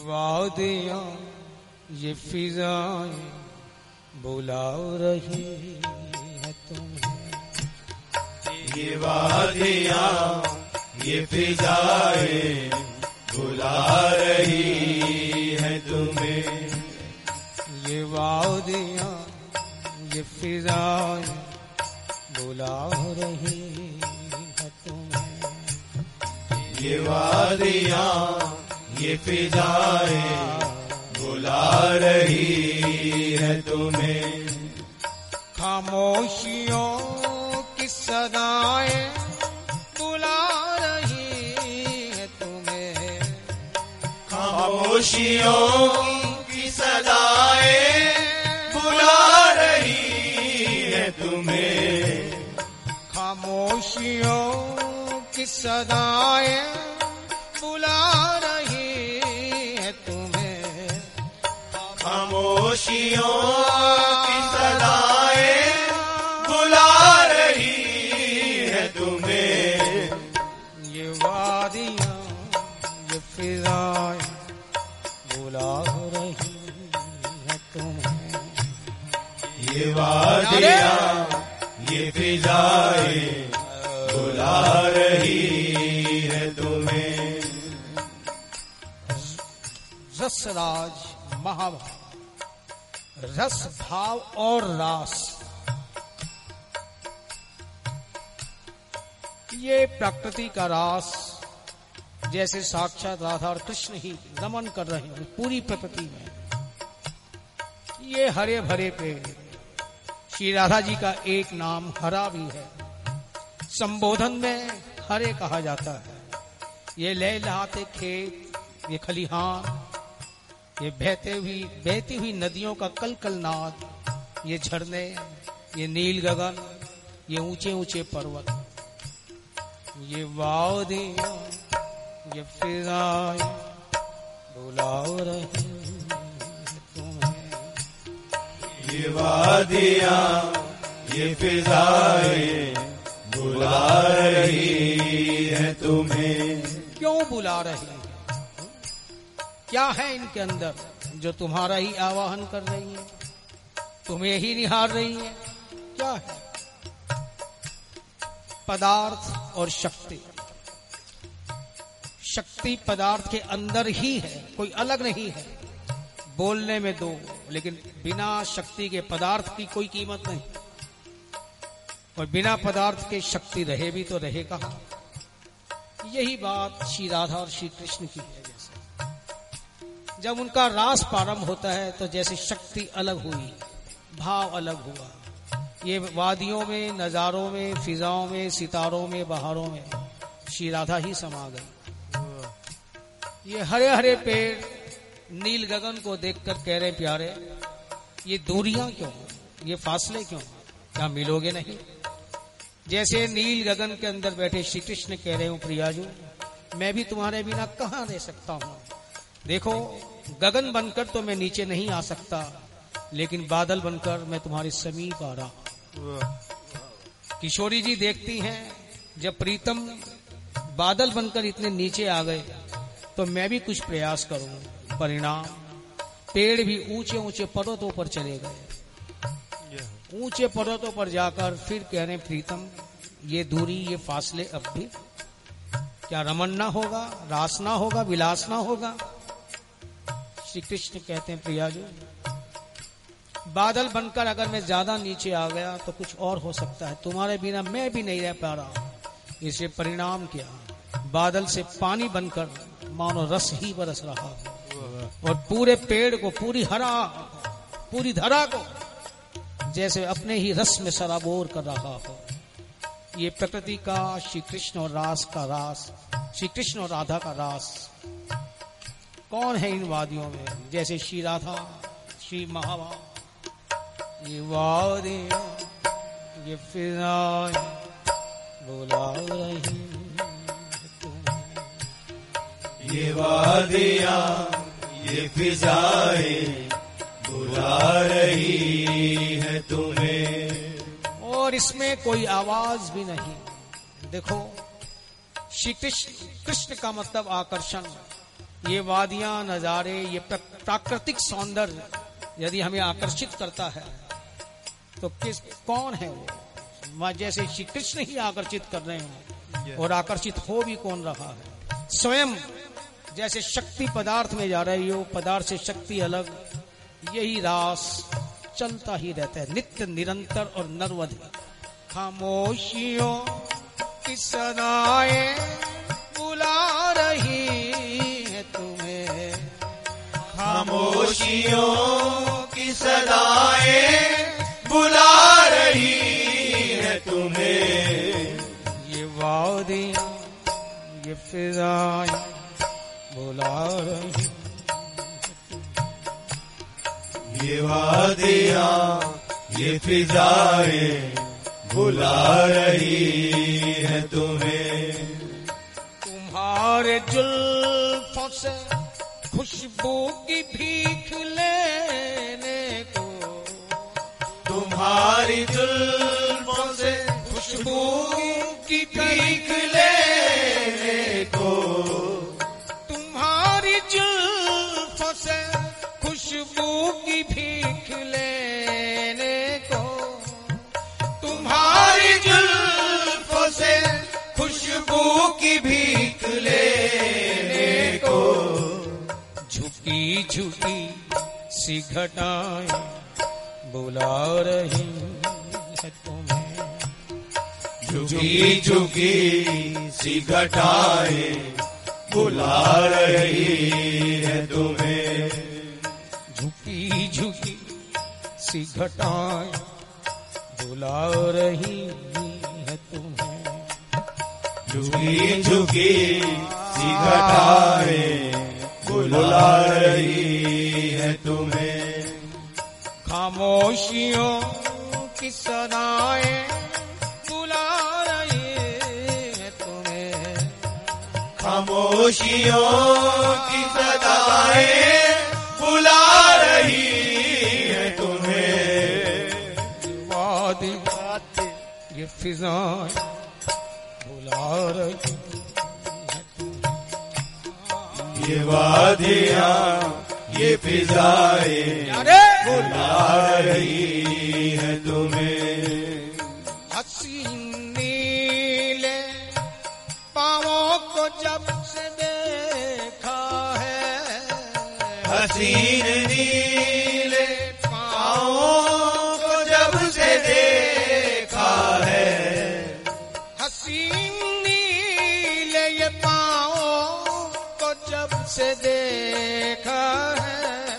वादियाँ ये फिजाएं बुला रही है तुम्हें, ये वादियाँ ये फिजाएं बुला रही है तुम्हें, ये वादियाँ ये फिजाएं बुला रही है तुम्हें, ये वादियाँ ये फिजाएं बुला रही है तुम्हें, खामोशियों की सदाएं बुला रही है तुम्हें, खामोशियों की सदाएं बुला रही है तुम्हें, खामोशियों की सदाएं बुला रही है तुम्हें, खामोशियों की सदाएं बुला रही है तुम्हें, ये वादियाँ ये फिजाएं बुला रही है तुम्हें, ये वादियाँ ये फिजाएं बुला रही है तुम्हें, रसराज महाभाव, रस भाव और रास, ये प्रकृति का रास जैसे साक्षात राधा और कृष्ण ही रमन कर रहे हैं पूरी प्रकृति में। ये हरे भरे पेड़, श्री राधा जी का एक नाम हरा भी है, संबोधन में हरे कहा जाता है। ये लहलहाते खेत, ये खलिहान, ये बहती हुई नदियों का कलकल नाद, ये झरने, ये नील गगन, ये ऊंचे ऊंचे पर्वत, ये वादियाँ ये फिजाएं बुला रही तुम्हें, ये वादियाँ ये फिजाएं बुला रही है तुम्हें, क्यों बुला रही है? क्या है इनके अंदर जो तुम्हारा ही आवाहन कर रही है, तुम्हें ही निहार रही है? क्या है? पदार्थ और शक्ति। शक्ति पदार्थ के अंदर ही है, कोई अलग नहीं है। बोलने में दो, लेकिन बिना शक्ति के पदार्थ की कोई कीमत नहीं, और बिना पदार्थ के शक्ति रहे भी तो रहे कहाँ। यही बात श्री राधा और श्री कृष्ण की है। जैसे जब उनका रास प्रारंभ होता है तो जैसे शक्ति अलग हुई, भाव अलग हुआ। ये वादियों में, नजारों में, फिजाओं में, सितारों में, बहारों में श्री राधा ही समा गई। ये हरे हरे पेड़ नील गगन को देखकर कह रहे प्यारे, ये दूरियां क्यों, ये फासले क्यों, क्या मिलोगे नहीं? जैसे नील गगन के अंदर बैठे श्री कृष्ण कह रहे हूं, प्रियाजू मैं भी तुम्हारे बिना कहां रह सकता हूं। देखो, गगन बनकर तो मैं नीचे नहीं आ सकता, लेकिन बादल बनकर मैं तुम्हारे समीप आ रहा। किशोरी जी देखती हैं, जब प्रीतम बादल बनकर इतने नीचे आ गए तो मैं भी कुछ प्रयास करूं। परिणाम, पेड़ भी ऊंचे ऊंचे पर्वतों पर चले गए। ऊंचे पर्वतों पर जाकर फिर कह रहे प्रीतम, ये दूरी, ये फासले अब भी क्या रमन ना होगा, रास ना होगा, विलास ना होगा? श्री कृष्ण कहते हैं, प्रियाजू बादल बनकर अगर मैं ज्यादा नीचे आ गया तो कुछ और हो सकता है, तुम्हारे बिना मैं भी नहीं रह पा रहा। इसे परिणाम क्या, बादल से पानी बनकर मानो रस ही बरस रहा हो, और पूरे पेड़ को, पूरी धरा को जैसे अपने ही रस में सराबोर कर रहा हो। ये प्रकृति का श्री कृष्ण और रास का रास, श्री कृष्ण और राधा का रास। कौन है इन वादियों में? जैसे श्री राधा, श्री महाभाव, ये वादियाँ ये फिजाएं बुला रही तुम्हें, ये वादियाँ ये फिजाएं बुला रही है तुम्हें, और इसमें कोई आवाज भी नहीं। देखो, श्री कृष्ण का मतलब आकर्षण, ये वादियां, नजारे, ये प्राकृतिक सौंदर्य यदि हमें आकर्षित करता है तो कौन है वो? मां जैसे श्री कृष्ण ही आकर्षित कर रहे हो, और आकर्षित हो भी कौन रहा है? स्वयं जैसे शक्ति पदार्थ में जा रही हो, पदार्थ से शक्ति अलग, यही रास चलता ही रहता है नित्य निरंतर और नरवधि। खामोशियों की सदाएं बुला रही है तुम्हें, खामोशियों की सदाएं बुला रही है तुम्हें। ये वादियां, ये फिजाएं बुला रही, ये वादियां, ये फिजाएं बुला रही है तुम्हें। तुम्हारे जुल्फों से खुशबू की भीख लेने को, तुम्हारी जुल्फों से खुशबू की भीख लेने को, तुम्हारी जुल्फों से खुशबू की भीख लेने को, तुम्हारी जुल्फों से खुशबू की भीख लेने को। झुकी झुकी सी घटाएं बुला रही है तुम्हें, झुकी झुकी सी घटाएं बुला रही है तुम्हें। झुकी झुकी सी घटाएं बुला रही है तुम्हें, झुकी झुकी सी घटाएं बुला रही है तुम्हें। खामोशियों की सदाएं बुला रही है तुम्हें, खामोशियों की सदाएं बुला रही है तुम्हें। वादी ये फिजाएं बुला रही है तुम्हें, ये वादियां, ये फिजाएं बुला रही है तुम्हें। हसीन नीले पाँवों को जब से देखा है, हसीन नीले पाँवों को जब से देखा है, हसीन नीले ये पाँवों को जब से देखा है,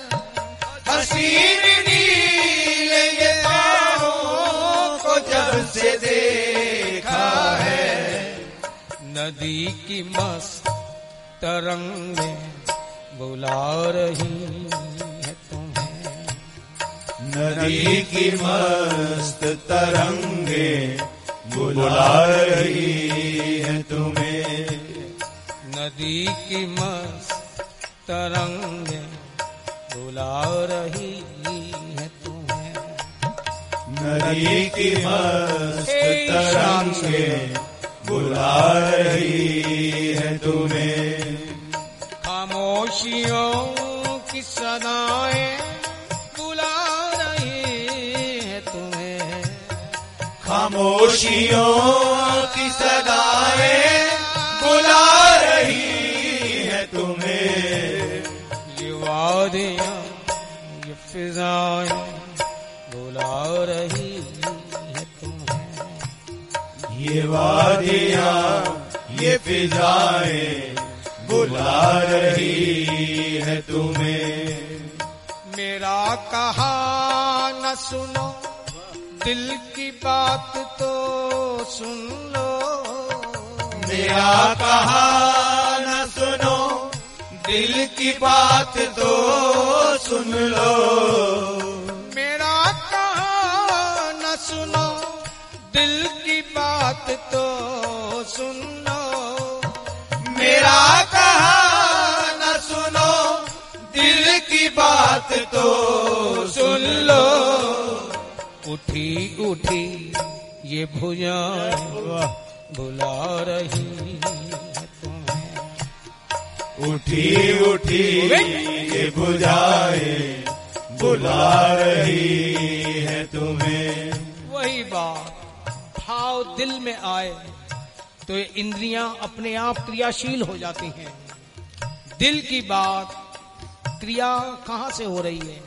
हसीन नीले ये पाँवों को जब से देखा है। नदी की मस्त तरंगे बुला रही है तुम्हें, नदी की मस्त तरंगे बुला रही है तुम्हें। नदी की मस्त तरंगे बुला रही है तुम्हें, नदी की मस्त तरंगे बुला रही है तुम्हें। खामोशियों की सदाएं बुला रही है तुम्हें, खामोशियों की सदाएं बुला रही है तुम्हें। ये वादियां, ये फिजाएं बुला रही है तुम्हें, ये वादियां, ये फिजाएं बुला रही है तुम्हें। मेरा कहा न सुनो, दिल की बात तो सुन लो, मेरा कहा न सुनो, दिल की बात तो सुन लो। मेरा कहा न सुनो, दिल की बात तो सुन लो, मेरा कहा न सुनो, दिल की बात तो सुन लो। उठी उठी ये भुजाएं बुला रही है तुम्हें, उठी उठी ये बुझाए बुला रही है तुम्हें। वही बात, भाव दिल में आए तो ये इंद्रियां अपने आप क्रियाशील हो जाती हैं। दिल की बात, क्रिया कहां से हो रही है?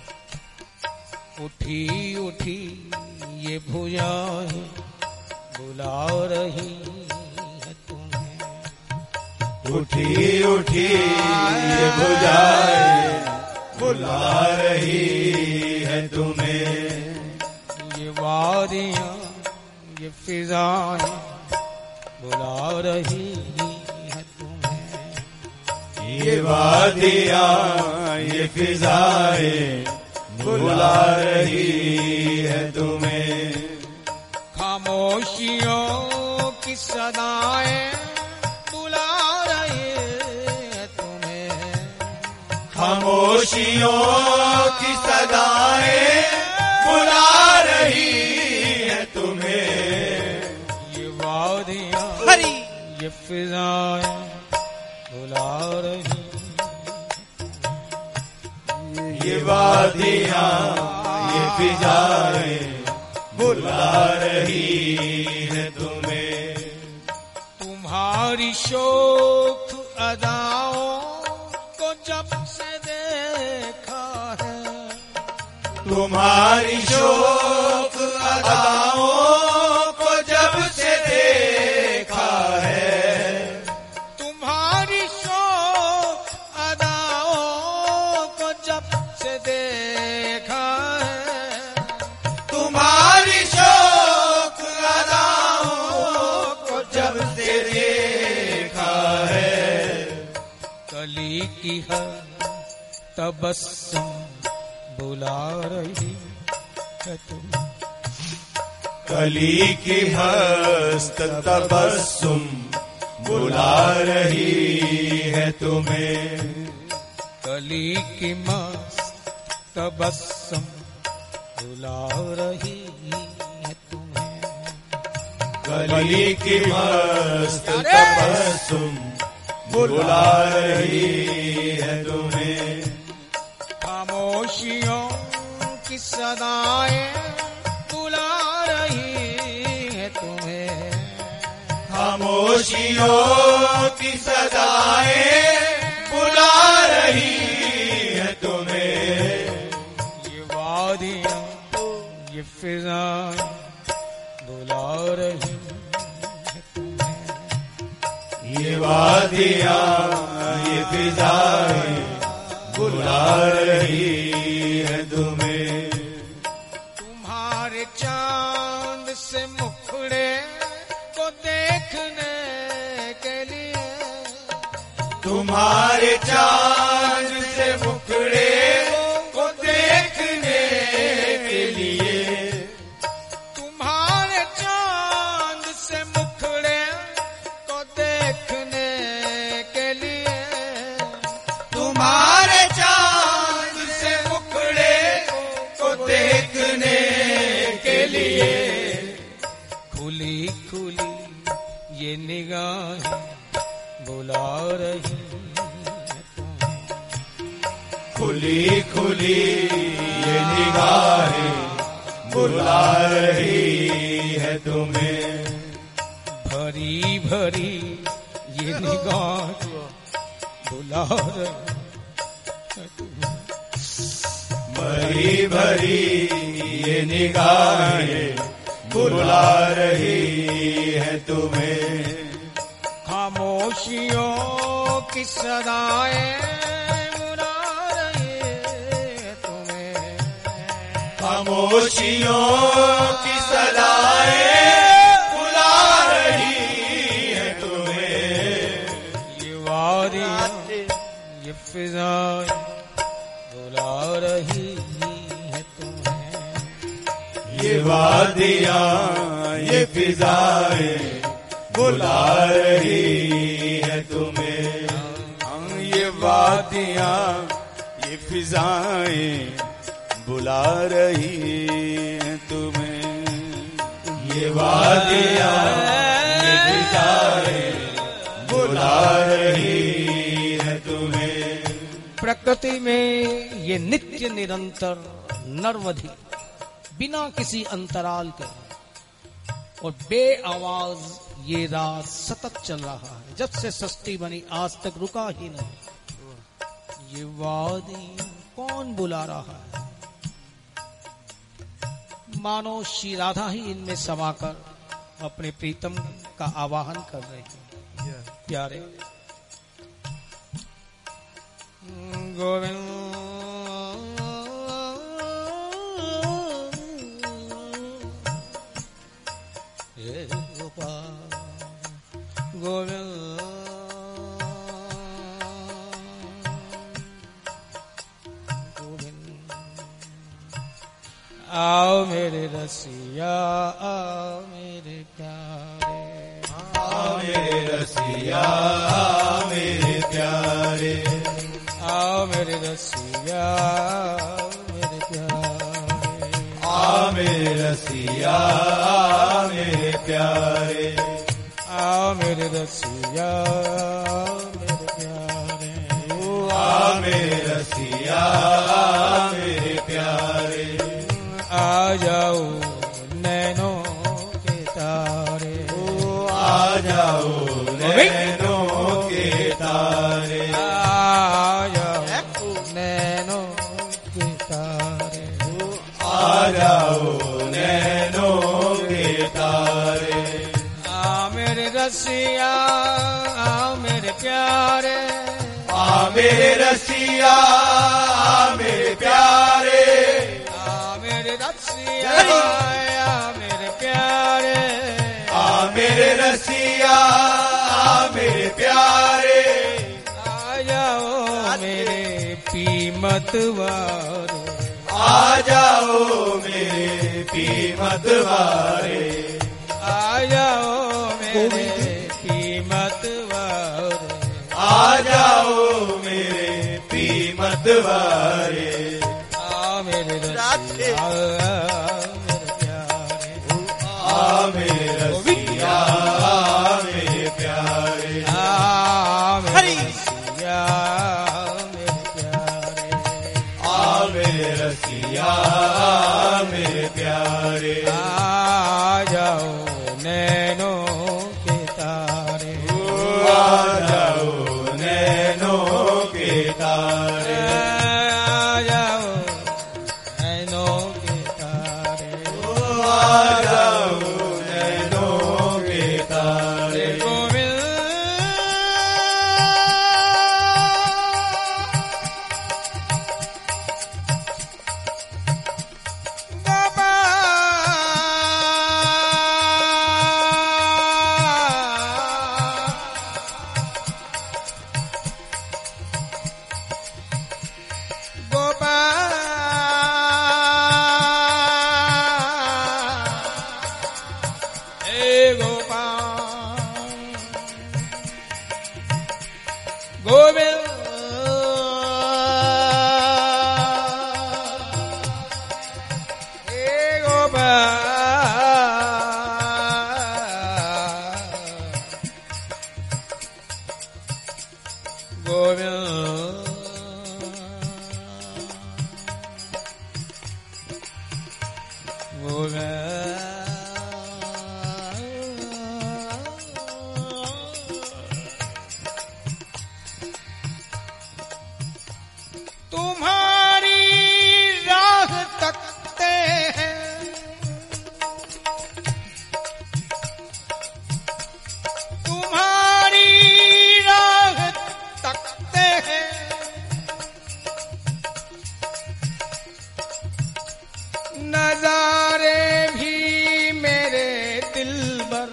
उठी उठी ये भुजाएं बुला रही है तुम्हें। उठी उठी ये बुझाएं बुला रही है तुम्हें। ये वादियां ये फिजाएं बुला रही है तुम्हें। ये वादियां ये फिजाएं बुला रही है तुम्हें। खामोशियों की सदाएं बुला रही है तुम्हें। खामोशियों की सदाएं बुला रही है तुम्हें। ये वादियां ये फिजाएं बुला रही। ये वादियां ये फिजाएं बुला रही है तुम्हें। तुम्हारी शोक अदाओं को जब से देखा है। तुम्हारी शोक अदाओं को जब से देखा है। तुम्हारी शोक अदाओं को जब से देखा है। तुम्हारी शोक अदाओं को जब से देखा है। कली की है तबस्सुम बुला रही है तुम। कली की हस्त तबस्सुम बुला रही है तुम्हें। कली की मस्त तबस्सुम बुला रही है तुम्हें। कली की मस्त तबस्सुम बुला रही है तुम्हें। खामोशियों की सदाएं बुला रही है तुम्हें। खामोशियों की सदाएं बुला रही है तुम्हें। ये वादियां ये फिजाएं बुला रही है तुम्हें। ये वादियां ये फिजाएं बुला रही है तुम्हें। तुम्हारे चांद से मुखड़े को देखने के लिए। तुम्हारे चांद से मुखड़े को देखने के लिए। तुम्हारे चांद से मुखड़े को देखने के लिए। तुम्हारे चांद से मुखड़े को देखने के लिए। खुली खुली ये निगाहें बुला रही है तुम्हें। खुली खुली ये निगाहें बुला रही है तुम्हें। भरी भरी ये निगाहें बुला रही है तुम्हें। भरी भरी ये निगाहें बुला रही है तुम्हें। खामोशियों की सदाएं बुला रही है तुम्हें। खामोशियों की सदाएं बुला रही है तुम्हें। ये वादियां ये फिजाएं बुला रही है तुम्हें। ये वादियां ये फिजाएं बुला रही है तुम्हें। ये वादियां ये फिजाएं बुला रही है तुम्हें। ये वादियां ये फिजाएं बुला रही प्रकृति में ये नित्य निरंतर नरवधि बिना किसी अंतराल के और बे आवाज ये रात सतत चल रहा है। जब से सृष्टि बनी आज तक रुका ही नहीं। ये वादी कौन बुला रहा है? मानो श्री राधा ही इनमें समाकर अपने प्रीतम का आवाहन कर रहे हैं। प्यारे गोविंद गोविंद गोविंद आओ मेरे रसिया आओ मेरे प्यारे, आओ मेरे रसिया आओ मेरे प्यारे, आओ मेरे रसिया आओ मेरे प्यारे, आओ मेरे रसिया आओ मेरे प्यारे, आओ मेरे रसिया आओ मेरे प्यारे, आओ मेरे रसिया आओ मेरे प्यारे, आ जाओ नैनों के तारे, आ जाओ नैनों के तारे, आ जाओ नैनों के तारे, आ जाओ नैनों के तारे, आ मेरे रसिया आ मेरे प्यारे, आ मेरे रसिया आ मेरे प्यारे, आ मेरे रसिया आ मेरे प्यारे, आ मेरे रसिया आ मेरे प्यारे, आ जाओ मेरे पीमत वारे, आ जाओ मेरे पीमत वारे, आ जाओ मेरे पीमत वारे, आ जाओ मेरे पीमत वारे, आ मेरे रसिया मेरे प्यारे, आ मेरे रसिया आ मेरे प्यारे, आ मेरे रसिया मेरे प्यारे, आ मेरे रसिया आ मेरे प्यारे, आ जाओ नैनों के तारे, आ जाओ नैनों के तारे, आ जाओ नैनों के तारे, आ जाओ नैनों के तारे, गोविंद तुम्हारी राह तकते हैं, तुम्हारी राह तकते हैं, नजारे भी मेरे दिल पर,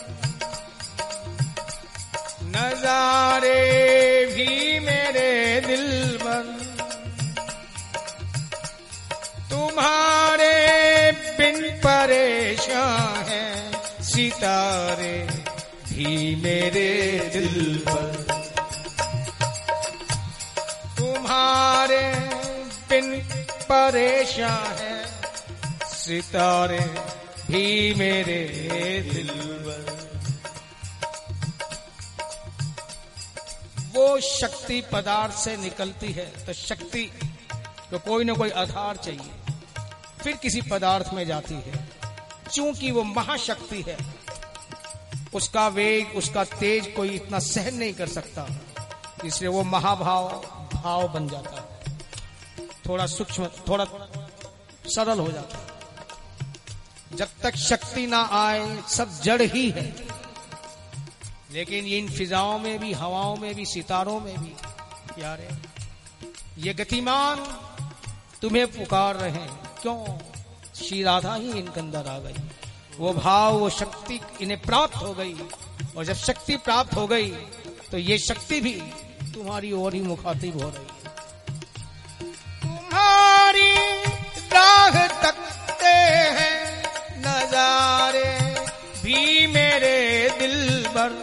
नजारे भी मेरे दिल पर, तुम्हारे बिन परेशान हैं सितारे भी मेरे दिल पर, तुम्हारे बिन परेशान हैं सितारे भी मेरे दिल पर, वो शक्ति पदार्थ से निकलती है तो शक्ति तो कोई ना कोई आधार चाहिए, फिर किसी पदार्थ में जाती है। चूंकि वो महाशक्ति है, उसका वेग, उसका तेज कोई इतना सहन नहीं कर सकता, इसलिए वो महाभाव भाव बन जाता है, थोड़ा सूक्ष्म, थोड़ा सरल हो जाता है। जब तक शक्ति ना आए सब जड़ ही है। लेकिन इन फिजाओं में भी, हवाओं में भी, सितारों में भी यार ये गतिमान तुम्हें पुकार रहे हैं। क्यों? श्री राधा ही इनके अंदर आ गई, वो भाव, वो शक्ति इन्हें प्राप्त हो गई। और जब शक्ति प्राप्त हो गई तो ये शक्ति भी तुम्हारी ओर ही मुखातिब हो रही है। तुम्हारी राह तकते हैं नजारे भी मेरे दिल पर,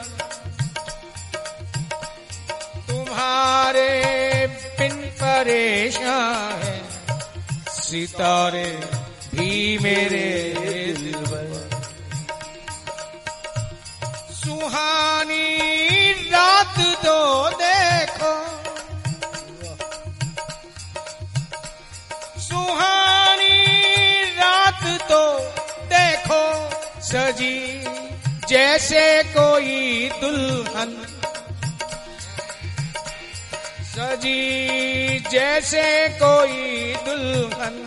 तुम्हारे बिन परेशान है सितारे भी मेरे दिल पर। सुहानी रात तो देखो, सुहानी रात तो देखो सजी जैसे कोई दुल्हन, सजी जैसे कोई दुल्हन।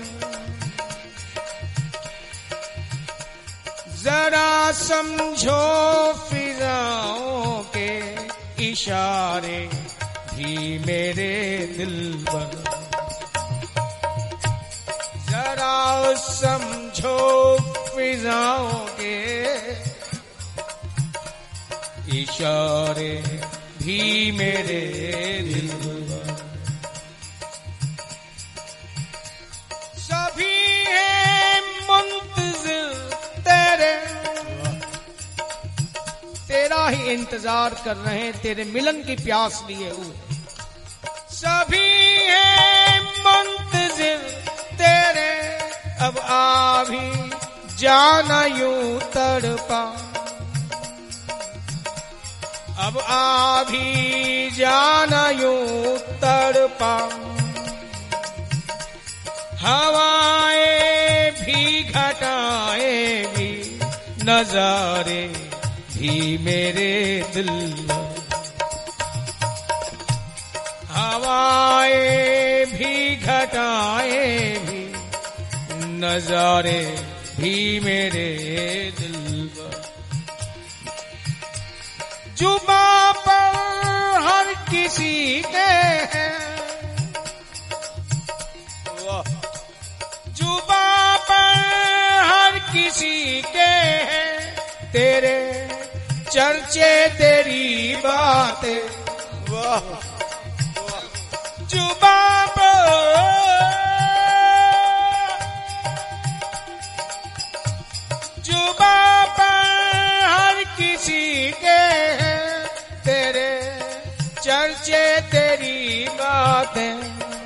जरा समझो फिजाओं के इशारे भी मेरे दिल पर, जरा समझो फिजाओं के इशारे भी मेरे दिल पर। सभी है मुंतजिर तेरे, तेरा ही इंतजार कर रहे हैं, तेरे मिलन की प्यास लिए हुए। सभी है मुंतजिर तेरे, अब आ भी जाना यूं तड़पा, अब आ भी जाना यूं तड़पा। हवाएं भी घटाएं भी नजारे भी मेरे दिल पर, हवाएं भी घटाएं भी नजारे भी मेरे दिल पर। जुबां पर हर किसी के हैं, जुबां पर हर किसी के हैं तेरे चर्चे, तेरी बातें। जुबां पर, जुबां पर हर किसी के हैं तेरे चर्चे, तेरी बातें।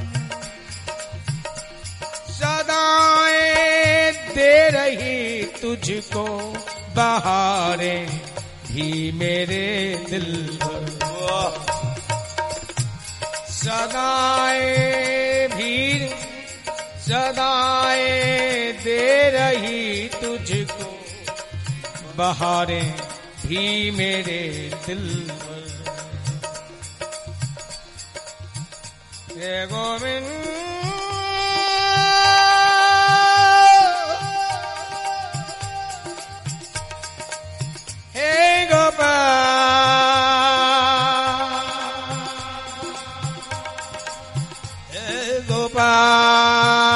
सदाएं दे रही तुझको बहारें भी मेरे दिल पर, सदाएं भी, सदाएं दे रही तुझको बहारें भी मेरे दिल पर। हे गोविंद हे गोपाल, हे गोपाल।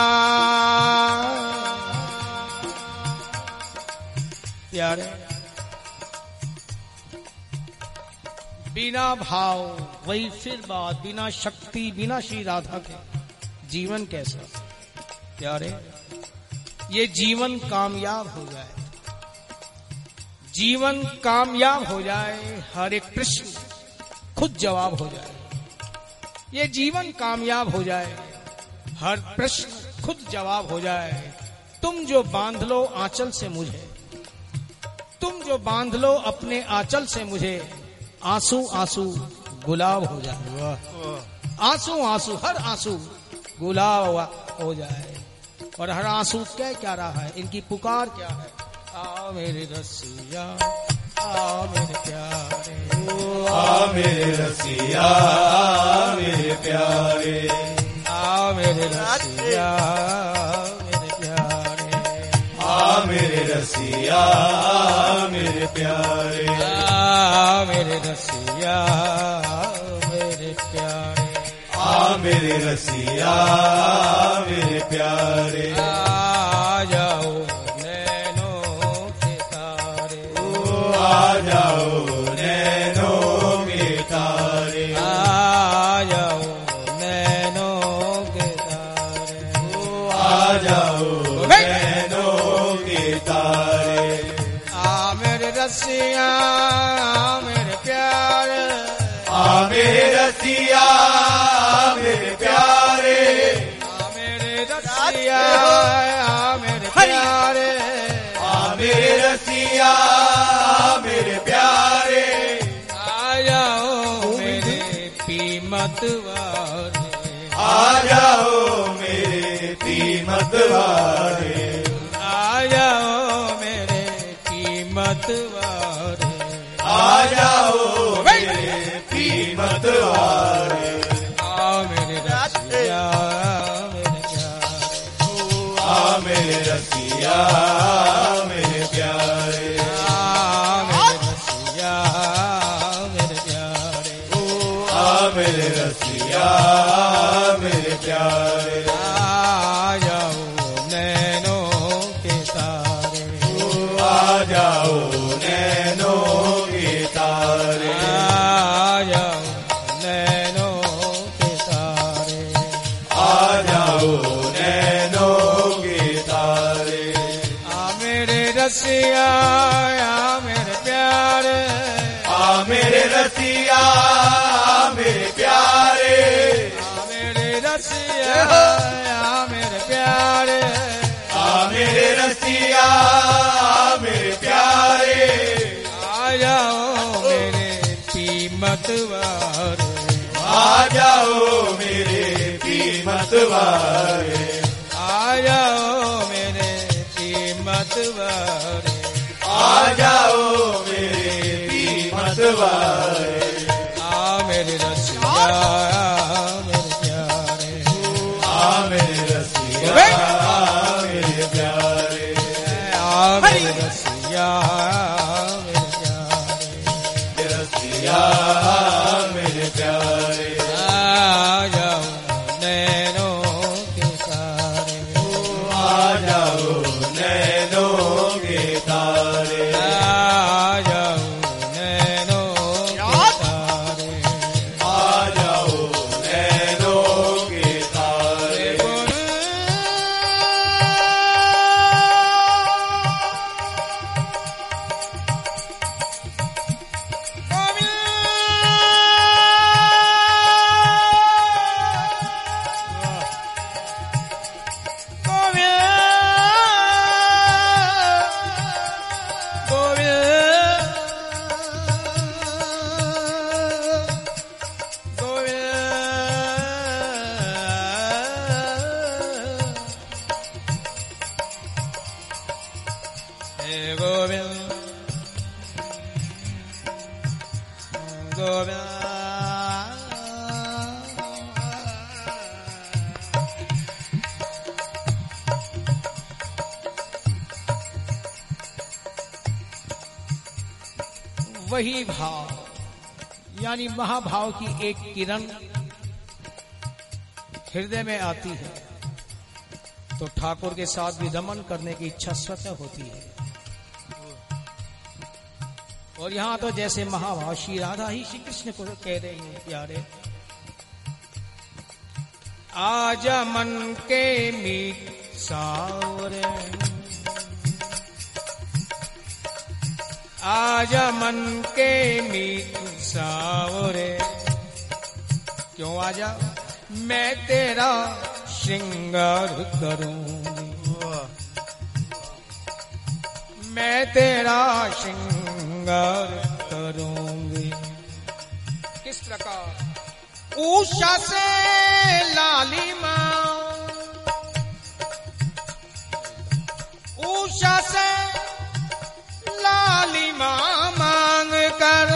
यार बिना भाव, वही फिर बात, बिना शक्ति, बिना श्री राधा के जीवन कैसा? यार ये जीवन कामयाब हो जाए, जीवन कामयाब हो जाए, हर एक प्रश्न खुद जवाब हो जाए। ये जीवन कामयाब हो जाए, हर प्रश्न खुद जवाब हो जाए। तुम जो बांध लो आंचल से मुझे, तुम जो बांध लो अपने आंचल से मुझे, आंसू आंसू गुलाब हो जाए, आंसू आंसू हर आंसू गुलाब हो जाए। और हर आंसू कह क्या रहा है, इनकी पुकार क्या है, आ मेरे रसिया आ मेरे प्यारे, आ मेरे रसिया आ मेरे प्यारे, आ मेरे रसिया मेरे प्यारे, आ मेरे रसिया आ मेरे प्यारे, आ मेरे रसिया मेरे प्यारे, आ मेरे रसिया आ मेरे प्यारे, आ जाओ नैनों के तारे, आ जाओ नैनों के तारे, आ जाओ नैनों के तारे, आ जाओ नैनों के तारे, आ मेरे रसिया मेरे प्यारे, आ मेरे रसिया आ मेरे प्यारे, आ मेरे रसिया आ मेरे प्यारे, आ मेरे रसिया आ मेरे प्यारे, आ जाओ मेरे पीमत वाले, आ जाओ मेरे कीमत वाले, आ जाओ मेरे कीमत वाले, आ जाओ मेरे कीमत वाले, आ मेरे रसिया मेरे प्यारे, आ मेरे रसिया आ मेरे प्यारे, आ मेरे रसिया मेरे प्यारे, आ मेरे रसिया आ मेरे प्यारे, आ जाओ नैनों के तारे, आ जाओ नैनों के तारे, आ जाओ नैनों के तारे, आ जाओ नैनों के तारे, आ मेरे रसिया आ मेरे प्यारे, आ मेरे रसिया आ मेरे प्यारे, आ मेरे रसिया आ मेरे प्यारे, आ मेरे रसिया आ मेरे प्यारे, आ जाओ मेरे कीमत वाले, आ जाओ मेरे कीमत वाले, आ जाओ मेरे कीमत वाले, आ जाओ मेरे कीमत वाले, आ मेरे रसिया आ मेरे प्यारे, आ मेरे रसिया आ मेरे प्यारे, आ मेरे रसिया मेरे प्यारे, रसिया आ मेरे प्यारे, आ जाओ नैनों के तारे, आ जाओ नैनों के तारे, आ जाओ नैनों के तारे, आ जाओ नैनों के तारे, वही भाव यानी महाभाव की एक किरण हृदय में आती है तो ठाकुर के साथ भी रमन करने की इच्छा स्वतः होती है। और यहाँ तो जैसे महाभाव श्री राधा ही श्री कृष्ण को कह रही हैं, प्यारे आजा मन के मीत सावरे, आजा मन के मीत सावरे, क्यों आजा मैं तेरा श्रृंगार करूंगी, मैं तेरा श्रृंगार करूंगी। किस प्रकार उषा से लालिमा, उषा से लालिमा मांग कर,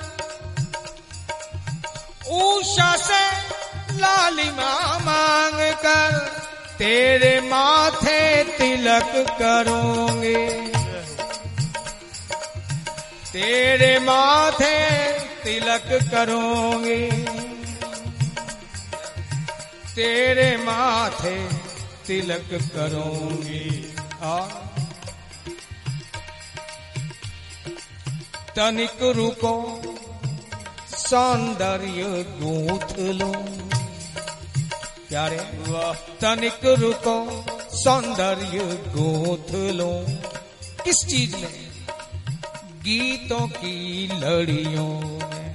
उषा से लालिमा मांग कर तेरे माथे तिलक करूंगी, तेरे माथे तिलक करूंगी, तेरे माथे तिलक करूंगी। तनिक रुको सौंदर्य गूंथ लो, प्यारे तनिक रुको सौंदर्य गूंथ लो। किस चीज में? गीतों की लड़ियों में,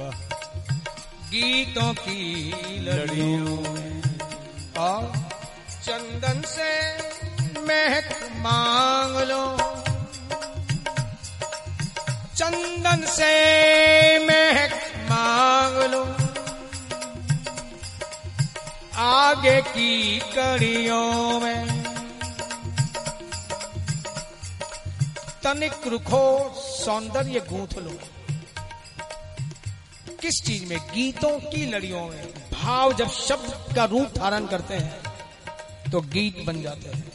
गीतों की लड़ियों में। और चंदन से महक मांग लो, चंदन से महक मांग लो, आगे की कड़ियों में। तनिक रुको सौंदर्य गूंथ लो। किस चीज में? गीतों की लड़ियों में। भाव जब शब्द का रूप धारण करते हैं तो गीत बन जाते हैं।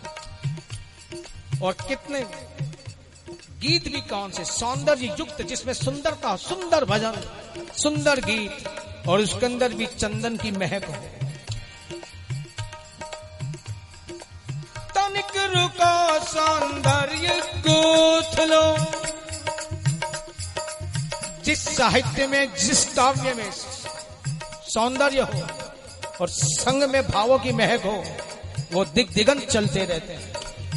और कितने गीत भी कौन से सौंदर्य युक्त, जिसमें सुंदरता, सुंदर भजन, सुंदर गीत, और उसके अंदर भी चंदन की महक हो। तनिक रुको सौंदर्य गूंथ लो। जिस साहित्य में, जिस काव्य में सौंदर्य हो और संग में भावों की महक हो, वो दिगंत चलते रहते हैं।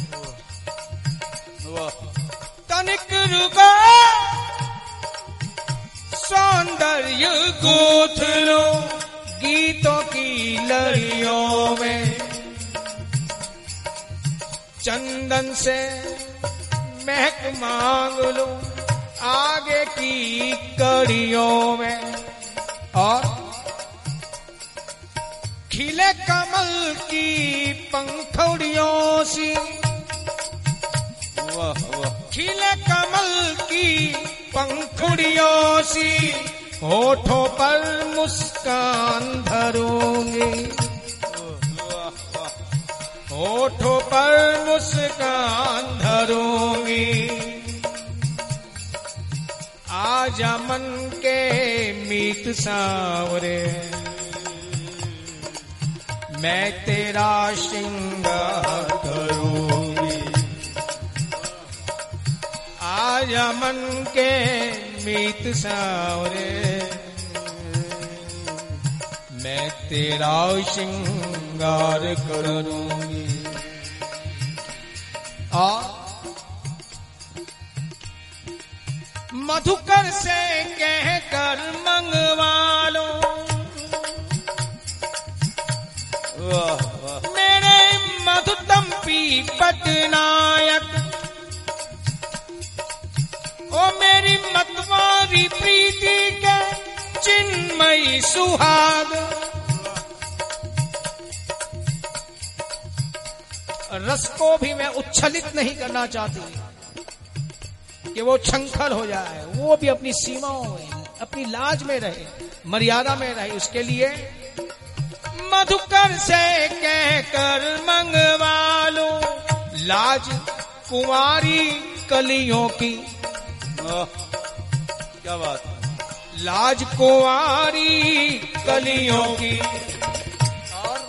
तनिक रुको सौंदर्य गूंथ लो, गीतों की लड़ियों में। चंदन से महक मांग लो, आगे की कड़ियों में। और खिले कमल की पंखुड़ियों सी, खिले कमल की पंखुड़ियों सी, होठों पर मुस्कान धरूंगी, होठों पर मुस्कान धरूंगी। आजा मन के मीत सांवरे, मैं तेरा श्रृंगार करूंगी। आजा मन के मीत सांवरे, मैं तेरा श्रृंगार करूंगी। मधुकर से कहकर मंगवा लो, मेरे मधुतंपी पटनायक, ओ मेरी मतवारी प्रीति के चिन्मयी सुहाग। रस को भी मैं उच्छलित नहीं करना चाहती कि वो छंखल हो जाए, वो भी अपनी सीमाओं में, अपनी लाज में रहे, मर्यादा में रहे। उसके लिए मधुकर से कहकर मंगवा लो, लाज कुंवारी कलियों की। क्या बात, लाज कुंवारी कलियों की। और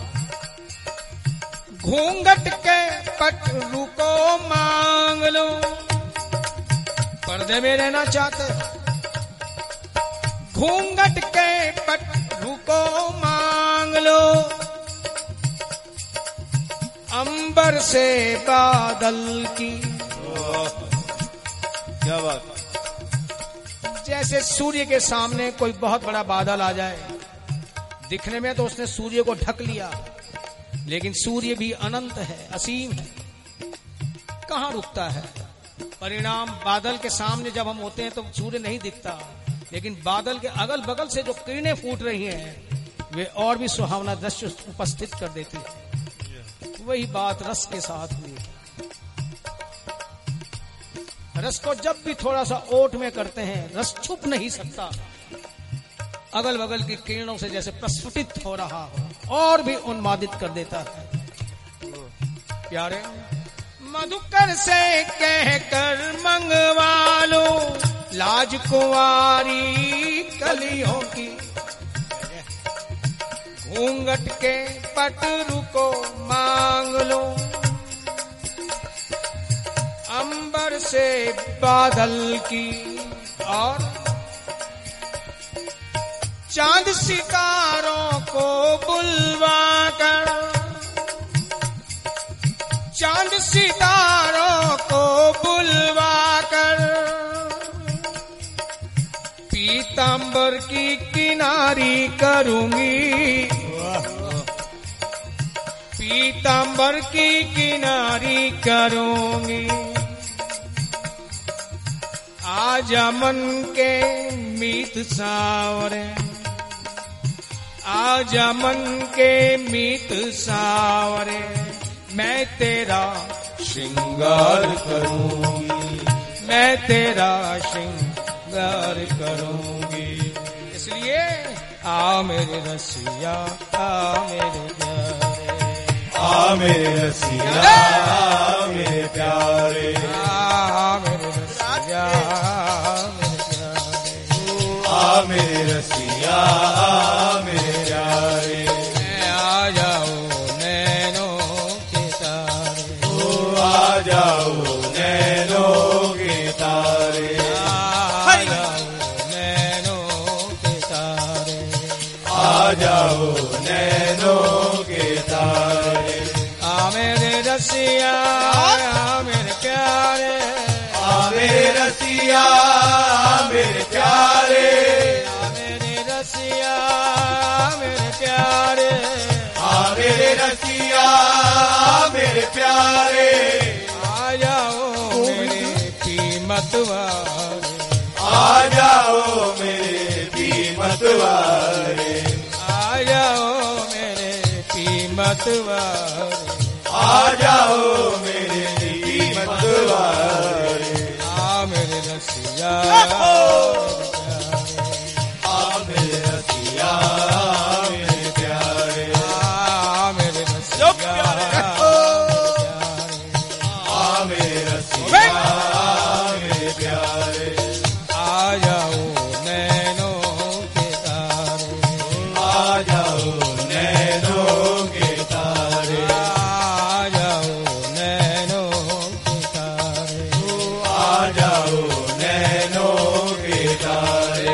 घूंघट के पटरू को मांग लो, पर्दे में रहना चाहते, घूंघट के पटरू को मांग लो। अंबर से बादल की, क्या बात, जैसे सूर्य के सामने कोई बहुत बड़ा बादल आ जाए, दिखने में तो उसने सूर्य को ढक लिया, लेकिन सूर्य भी अनंत है, असीम है, कहाँ रुकता है। परिणाम बादल के सामने जब हम होते हैं तो सूर्य नहीं दिखता, लेकिन बादल के अगल बगल से जो किरणें फूट रही हैं वे और भी सुहावना दृश्य उपस्थित कर देती है। वही बात रस के साथ हुई। रस को जब भी थोड़ा सा ओट में करते हैं रस छुप नहीं सकता, अगल बगल की किरणों से जैसे प्रस्फुटित हो रहा हो और भी उन्मादित कर देता है। प्यारे मधुकर से कहकर मंगवा लो लाज कुंवारी कलियों की, घूंघट के पटरू को मांग लो, अंबर से बादल की और चांद सितारों को बुलवा कर, चांद सितारों को बुलवा कर, पीतांबर की किनारी करूंगी, पीतांबर की किनारी करूंगी। आजा मन के मीत सावरे, आजा मन के मीत सावरे, मैं तेरा श्रृंगार करूंगी, मैं तेरा श्रृंगार करूंगी। इसलिए आ मेरे रसिया, आ मेरे प्यारे, आ मेरे रसिया, आ मेरे प्यारे, आ मेरे रसिया, आ मेरे रसिया, आ मेरे प्यारे, आ जाओ नैनों के तारे, आ जाओ नैनों के तारे, आ जाओ नैनों के तारे, आ जाओ नैनों के तारे, आ मेरे रसिया, आ मेरे प्यारे, आ मेरे रसिया, आ मेरे प्यारे, आ मेरे रसिया, आ मेरे प्यारे, आ मेरे रसिया, आ मेरे प्यारे, आ जाओ मेरे कीमत वाले, आ जाओ मेरे कीमत वाले, आ जाओ मेरे कीमत वाले, आ जाओ मेरे कीमत वाले, आ मेरे रसिया, आ मेरे रसिया, आ मेरे प्यारे, आ मेरे रसिया, आ मेरे रसिया, आ मेरे प्यारे, आ जाओ नैनों के तारे, आ जाओ नैनों के तारे, आ जाओ नैनों के तारे, आ जाओ नैनों के तारे,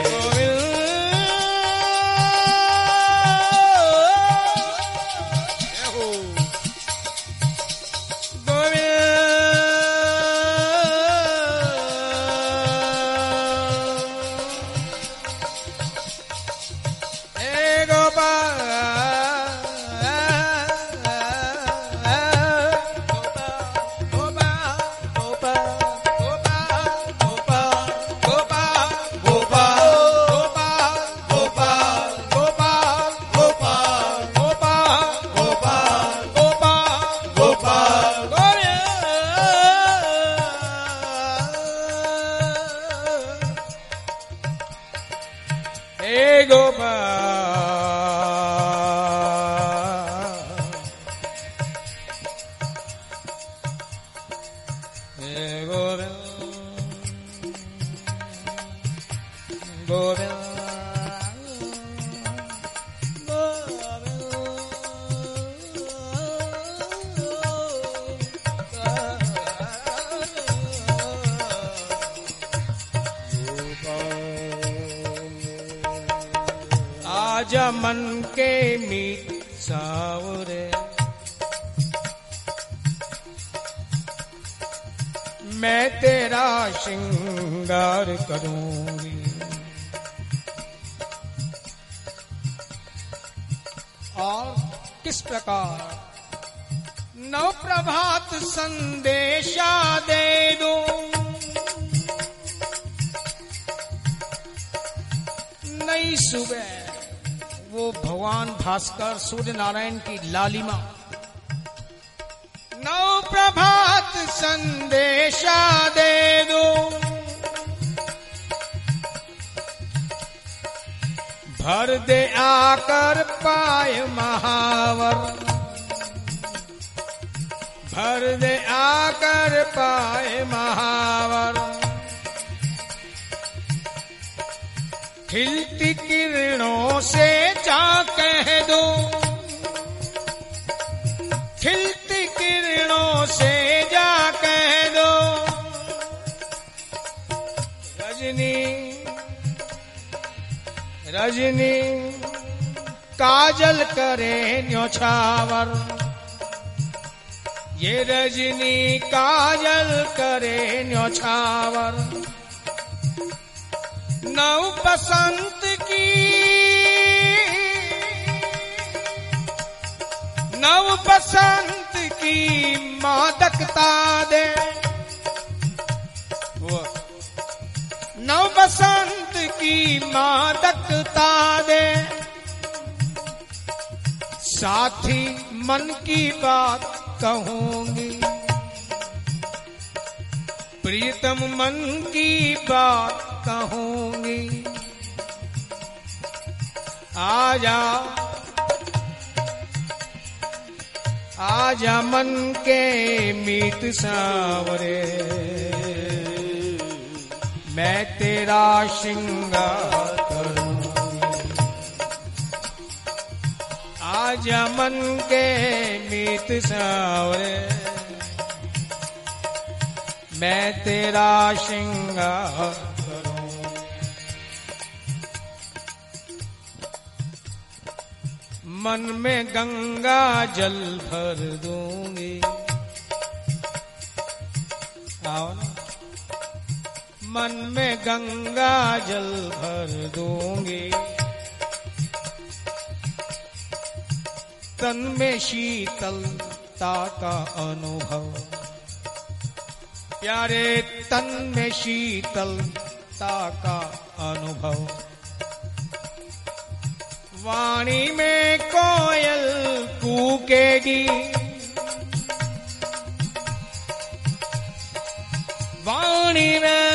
आजा मन के मीत सावरे, मैं तेरा श्रृंगार करूंगी। और किस प्रकार नव प्रभात संदेशा दे दूं, नई सुबह वो भगवान भास्कर सूर्य नारायण की लालिमा नव प्रभात संदेशा दे दो, भर दे आकर पाय महावर, भर दे आकर पाय महावर। खिलती किरणों से जा कह दो, खिलती किरणों से जा कह दो, रजनी रजनी काजल करे न्योछावर, ये रजनी काजल करे न्योछावर। नव बसंत की नव बसंत की मादकता दे, नव बसंत की मादकता दे। साथी मन की बात कहूंगी, प्रीतम मन की बात कहूंगी। आजा आजा मन के मीत सांवरे, मैं तेरा श्रृंगार करूंगी। आजा मन के मीत सांवरे, मैं तेरा श्रृंगार करूं। मन में गंगा जल भर दूंगी, आओ ना। मन में गंगा जल भर दूंगी, तन में शीतलता का अनुभव, प्यारे तन में शीतलता का अनुभव। वाणी में कोयल कूकेगी, वाणी में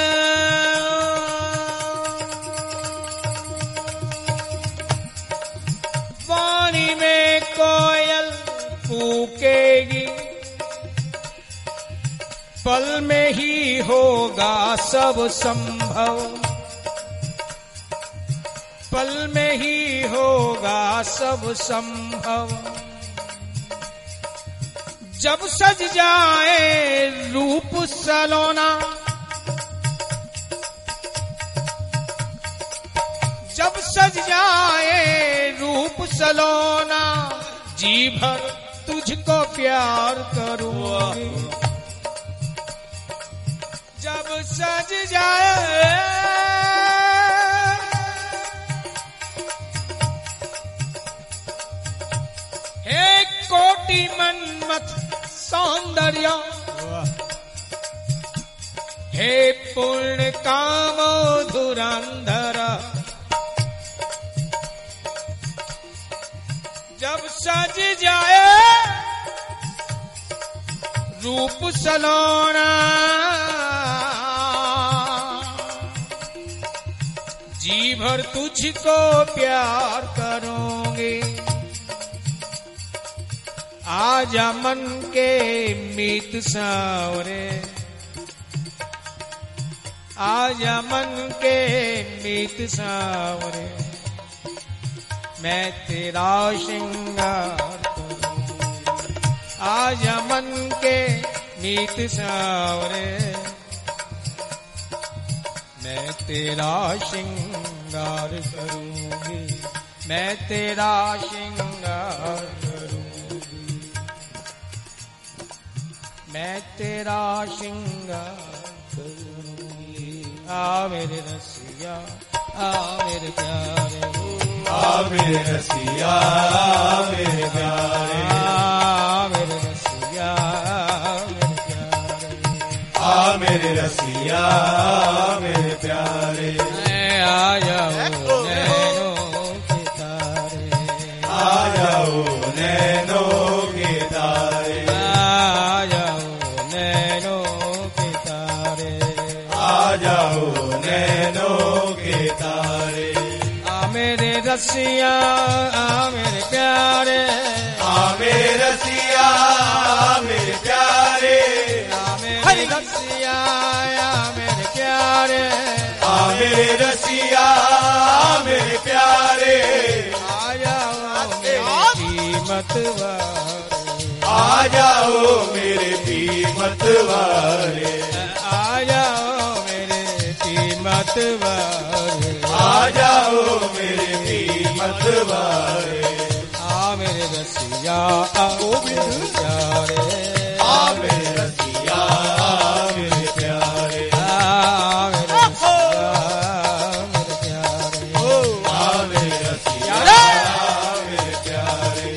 कोयल कूकेगी। पल में ही होगा सब संभव, पल में ही होगा सब संभव। जब सज जाए रूप सलोना, जब सज जाए रूप सलोना, जी भर तुझको प्यार करूंगी। जब सज जाए हे कोटि मन्मथ सौंदर्य, हे पूर्ण कामो धुरंधर। जब सज जाए रूप सलोना, जी भर तुझको प्यार करूंगी। आजा मन के मीत सांवरे, आजा मन के मीत सांवरे, मैं तेरा श्रृंगार करूंगी। आजा मन के मीत सांवरे, मैं तेरा श्रृंगार करूंगी। मैं तेरा श्रृंगार करूंगी, मैं तेरा श्रृंगार करूंगी। आ मेरे रसिया, आ मेरे प्यारे, आ मेरे रसिया, मेरे प्यारे, आ मेरे रसिया, मेरे प्यारे, आ मेरे रसिया, मेरे प्यारे। आ जाओ रसिया मेरे प्यारे, मेरे रसिया मेरे प्यारे, मेरे रसिया मेरे प्यारे, मेरे रसिया मेरे प्यारे, आ जाओ मेरे कीमत वाले, आ जाओ मेरे कीमत वाले, आ जाओ मेरे कीमत वाले, आ जाओ मेरे कीमत वाले, आ मेरे रसिया आओ मेरे प्यारे, मेरे रसिया मेरे प्यारे, मेरे रसिया मेरे प्यारे, मेरे रसिया मेरे प्यारे,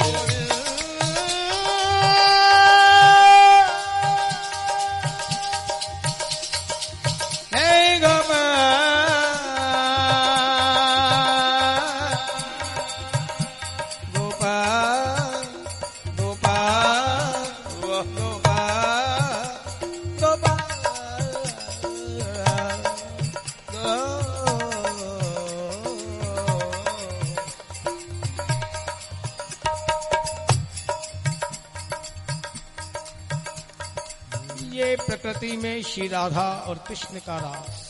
हे गोपाल गोपाल ये प्रकृति में श्री राधा और कृष्ण का रास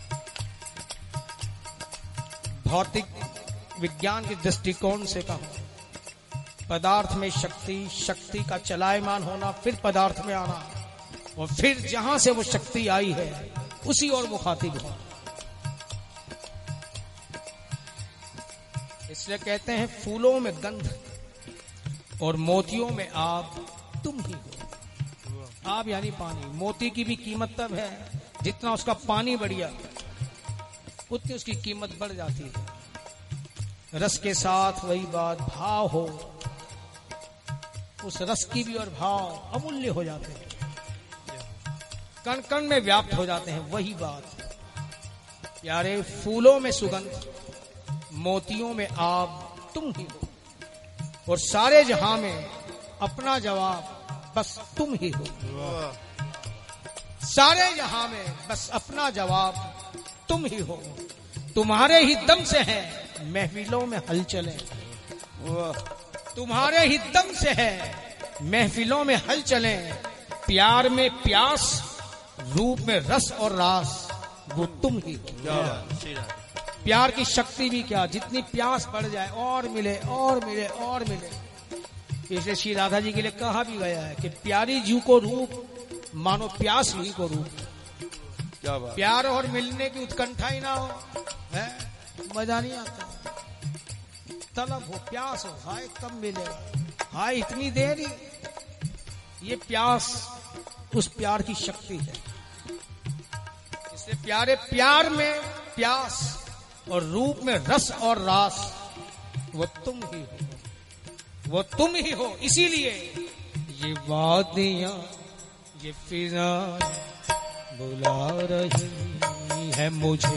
भौतिक विज्ञान के दृष्टिकोण से कहूं, पदार्थ में शक्ति, शक्ति का चलायमान होना, फिर पदार्थ में आना, और फिर जहां से वो शक्ति आई है उसी और मुखातिब हो। इसलिए कहते हैं फूलों में गंध और मोतियों में आग तुम ही हो। आग यानी पानी। मोती की भी कीमत तब है जितना उसका पानी बढ़िया उतनी उसकी कीमत बढ़ जाती है। रस के साथ वही बात, भाव हो, उस रस की भी और भाव अमूल्य हो जाते हैं, कण कण में व्याप्त हो जाते हैं। वही बात यारे, फूलों में सुगंध, मोतियों में आग तुम ही हो, और सारे जहां में अपना जवाब बस तुम ही हो। सारे जहां में बस अपना जवाब तुम ही हो। तुम्हारे ही दम से है महफिलों में हलचलें, तुम्हारे ही दम से है महफिलों में हलचलें। प्यार में प्यास, रूप में रस और रास, वो तुम ही हो। प्यार की शक्ति भी क्या, जितनी प्यास बढ़ जाए और मिले और मिले और मिले। इसलिए श्री राधा जी के लिए कहा भी गया है कि प्यारी जीव को रूप मानो प्यास ही को रूप। क्या बात। प्यार और मिलने की उत्कंठा ही ना हो, है मजा नहीं आता। तलब हो, प्यास हो, हाय कब मिलेगा, हाय इतनी देर ही। ये प्यास उस प्यार की शक्ति है। इसलिए प्यारे, प्यार में प्यास और रूप में रस और रास, वो तुम ही हो, वो तुम ही हो। इसीलिए ये वादियां, ये फिजाएं बुला रही है मुझे।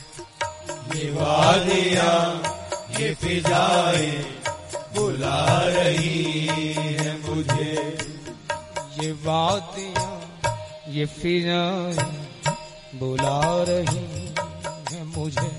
ये वादियां, ये फिजाएं बुला रही है मुझे। ये वादियां, ये फिजाएं बुला रही है मुझे।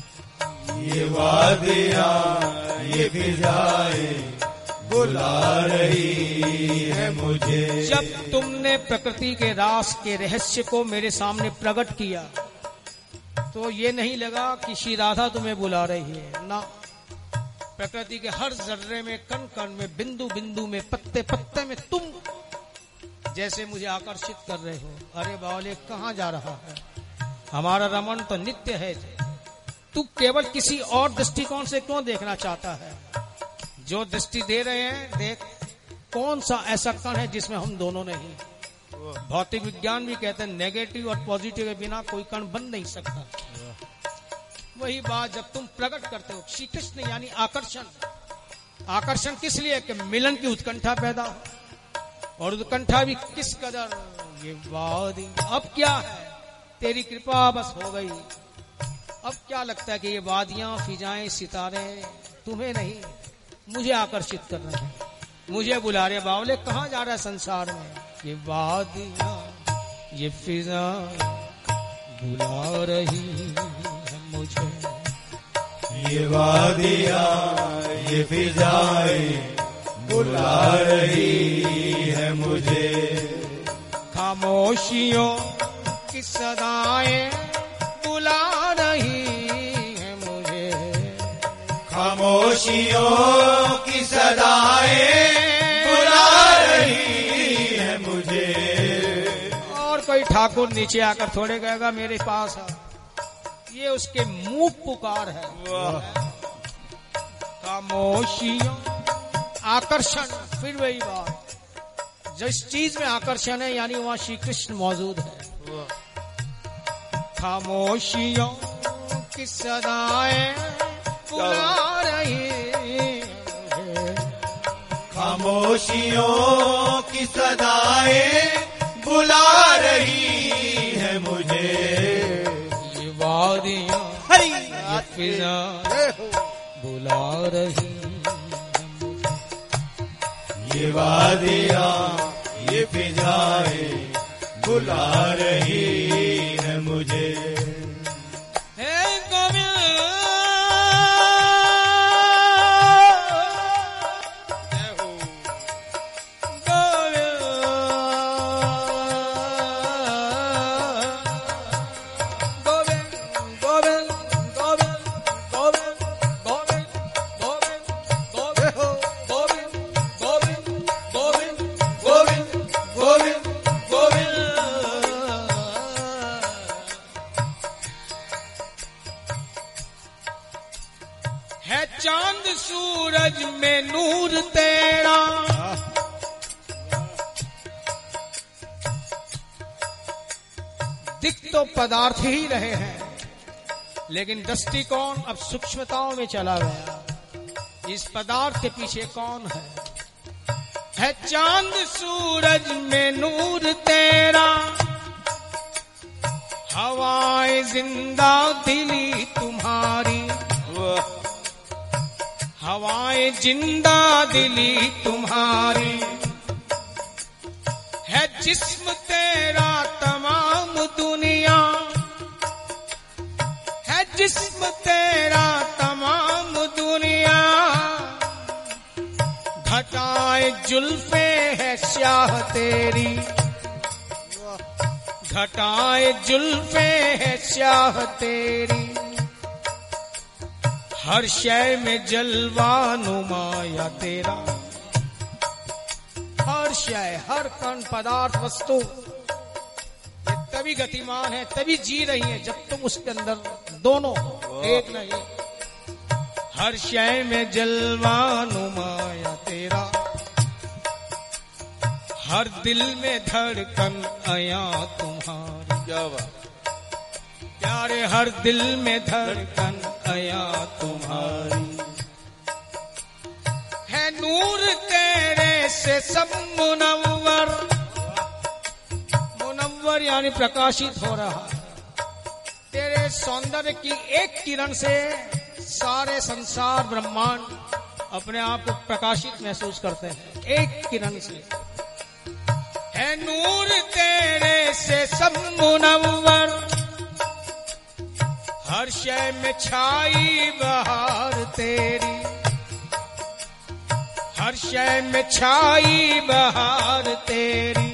ये वादियां, ये फिजाएं बुला रही है मुझे। जब तुमने प्रकृति के रास के रहस्य को मेरे सामने प्रकट किया तो ये नहीं लगा कि श्री राधा तुम्हें बुला रही है ना। प्रकृति के हर जर्रे में, कण कण में, बिंदु बिंदु में, पत्ते पत्ते में तुम जैसे मुझे आकर्षित कर रहे हो। अरे बावले कहाँ जा रहा है, हमारा रमन तो नित्य है। तू केवल किसी और दृष्टिकोण से क्यों देखना चाहता है? जो दृष्टि दे रहे हैं, देख कौन सा ऐसा कण है जिसमें हम दोनों नहीं। भौतिक विज्ञान भी कहते हैं नेगेटिव और पॉजिटिव के बिना कोई कण बन नहीं सकता। वही बात जब तुम प्रकट करते हो, श्री कृष्ण यानी आकर्षण। आकर्षण किस लिए? कि मिलन की उत्कंठा पैदा हो, और उत्कंठा भी किस कदर। ये वादी अब क्या है, तेरी कृपा बस हो गई। अब क्या लगता है कि ये वादियां, फिजाएं, सितारे तुम्हें नहीं मुझे आकर्षित कर रहे हैं, मुझे बुला रहे। बावले कहाँ जा रहा है संसार में? ये वादियां, ये फिजाएं बुला रही है मुझे। ये वादियाँ ये फिजाएं बुला रही है मुझे। खामोशियों की सदाएं बुला रही है मुझे। खामोशियों की सदाएं बुला रही है मुझे। और कोई ठाकुर नीचे आकर थोड़े कहेगा मेरे पास है, ये उसके मुंह पुकार है। खामोशियों आकर्षण, फिर वही बात, जिस चीज में आकर्षण है यानी वहां श्री कृष्ण मौजूद है। खामोशियों की सदाएं बुला रही है। खामोशियों की सदाएं बुला रही है मुझे। ये वादियाँ ये फिजाएं बुला रही, ये वादियाँ ये फिजाएं बुला रही है मुझे। हे गोविंद है चांद सूरज में नूर तेरा, दिख तो पदार्थ ही रहे हैं लेकिन दृष्टिकोण अब सूक्ष्मताओं में चला गया। इस पदार्थ के पीछे कौन है चांद सूरज में नूर तेरा। हवाएं जिंदा दिली तुम्हारी, हवाएं जिंदा दिली तुम्हारी। है जिस्म तेरा तमाम दुनिया, है जिस्म तेरा तमाम दुनिया। घटाए जुल्फे है स्याह तेरी, घटाए जुल्फे है स्याह तेरी। हर शय में जलवा नुमाया तेरा, हर शय हर कण पदार्थ वस्तु ये तभी गतिमान है, तभी जी रही है जब तुम उसके अंदर दोनों एक नहीं। हर शय में जलवा नुमाया तेरा, हर दिल में धड़कन आया तुम्हारी। क्या बात प्यारे हर दिल में धड़कन आया तुम्हारी। है नूर तेरे से सब मुनव्वर, मुनव्वर यानी प्रकाशित हो रहा। तेरे सौंदर्य की एक किरण से सारे संसार ब्रह्मांड अपने आप को प्रकाशित महसूस करते हैं, एक किरण से। है नूर तेरे से सब मुनव्वर, हर शय में छाई बहार तेरी, हर शय में छाई बहार तेरी।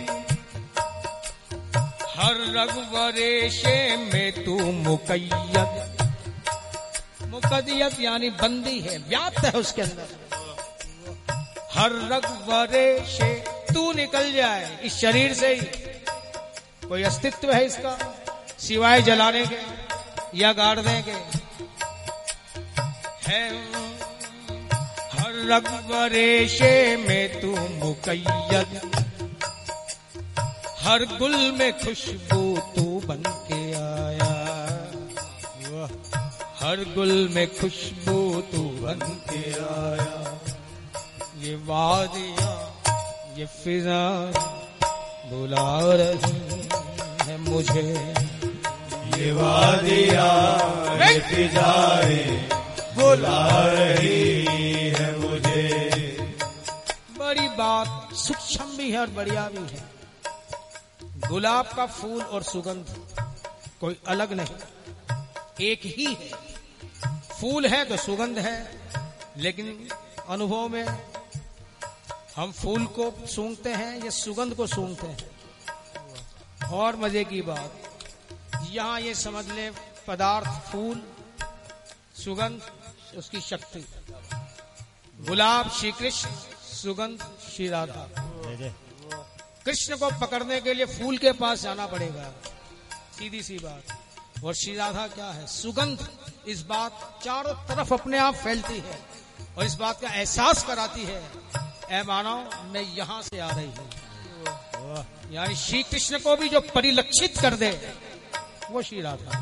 हर रगवरेशे में तू मुकय्यद, मुकद्दत यानी बंदी है, व्याप्त है उसके अंदर। हर रगवरेशे तू निकल जाए इस शरीर से ही, कोई अस्तित्व है इसका सिवाय जलाने के या गाड़ने के। है हर रगवरेशे में तू मुकय्यद, हर गुल में खुशबू तू बन के आया। हर गुल में खुशबू तू बन के आया। ये वादियाँ ये फिजा बुला रही है मुझे। ये वादियाँ ये फिजाएं बुला रही है मुझे। बड़ी बात सूक्ष्म भी है और बढ़िया भी है। गुलाब का फूल और सुगंध कोई अलग नहीं, एक ही है। फूल है तो सुगंध है, लेकिन अनुभव में हम फूल को सूंघते हैं या सुगंध को सूंघते हैं। और मजे की बात, यहां ये समझ ले, पदार्थ फूल, सुगंध उसकी शक्ति। गुलाब श्री कृष्ण, सुगंध श्री राधा। कृष्ण को पकड़ने के लिए फूल के पास जाना पड़ेगा, सीधी सी बात। और श्री राधा क्या है? सुगंध। इस बात चारों तरफ अपने आप फैलती है और इस बात का एहसास कराती है, ऐ मानव मैं यहां से आ रही हूं। यानी श्री कृष्ण को भी जो परिलक्षित कर दे वो श्री राधा।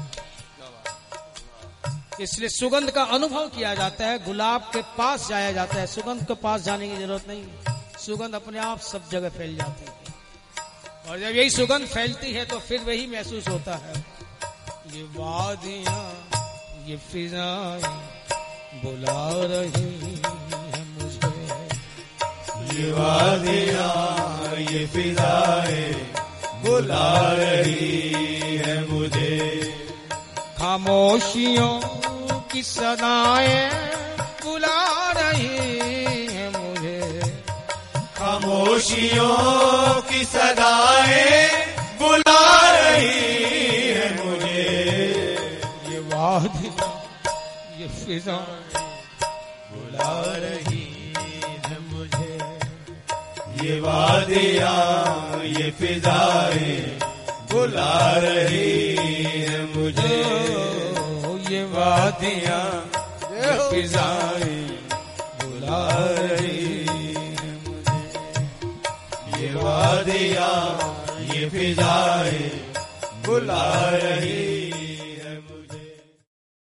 इसलिए सुगंध का अनुभव किया जाता है, गुलाब के पास जाया जाता है, सुगंध के पास जाने की जरूरत नहीं। सुगंध अपने आप सब जगह फैल जाती है और जब यही सुगंध फैलती है तो फिर वही महसूस होता है, ये वादियां ये फिजाएं बुला रही है मुझे, ये वादियां ये फिजाएं बुला रही है मुझे। खामोशियों की सदाएं बुला रही है मुझे, खामोशियों की सदाएं बुला रही है मुझे। ये वादियां ये फिजाएं बुला रही है मुझे, ये वादियां ये फिजाएं बुला रही है मुझे। ये वादियां ये फिजाएं बुला रही है मुझे, ये वादियां ये फिजाएं बुला रही